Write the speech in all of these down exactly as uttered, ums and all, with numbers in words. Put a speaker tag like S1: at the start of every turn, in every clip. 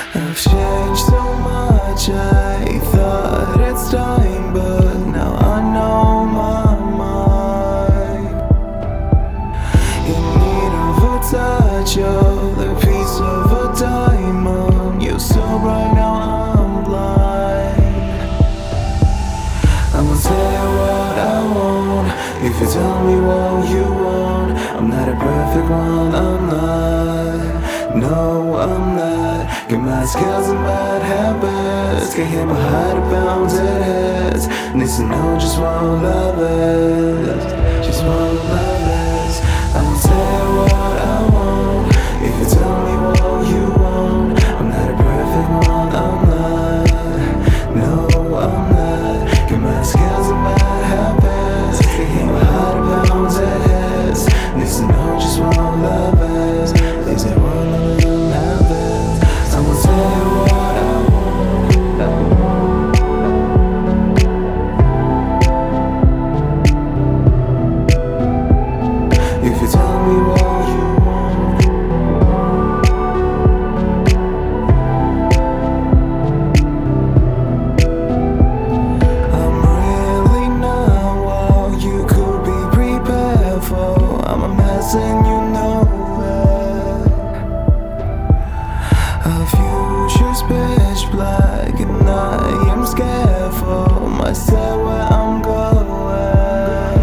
S1: I've changed so much, I thought it's time, but now I know my mind. In need of a touch, you're the piece of a diamond. You're so bright, now I'm blind. I'ma tell you what I want, if you tell me what you want. I'm not a perfect one, I'm not. No, I'm not. Got my skills and bad habits. Can't hit my heart about dead heads. Need to know just what love is. Just what love is. I'ma tell you what I want, if you tell me what you want. I'm not a perfect one, I'm not. No, I'm not. Got my skills and bad habits. Can't hit my heart about dead heads. Need to know just what love is. These ain't what none of them have it. I'ma tell you what I want. If you tell me what you want. I'm really not what you could be prepared for. I'm a mess and you know it. Our future's pitch black and I am scared for myself where I'm going.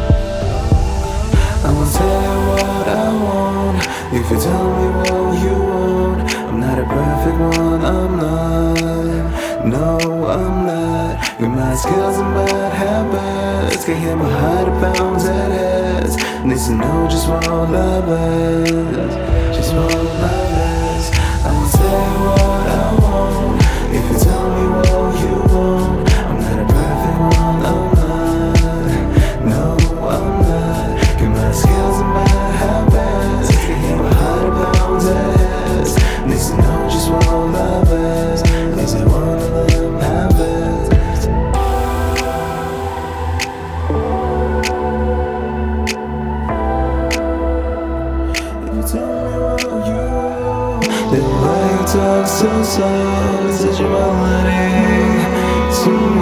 S1: I'ma tell you what I want, if you tell me what you want. I'm not a perfect one, I'm not. No, I'm not. With my skills and bad habits, can't hear my heart about dead heads. Need to know just what love is. Just what love is. I'ma tell you what I want, if you tell me what you want. I'm not a perfect one, I'm not. No, I'm not. Got my skills and bad habits. Can't hear my heart about dead heads. Need to know just what love is. These ain't one of them habits. If you tell me what you want. The way you talk so soft, such a melody to me.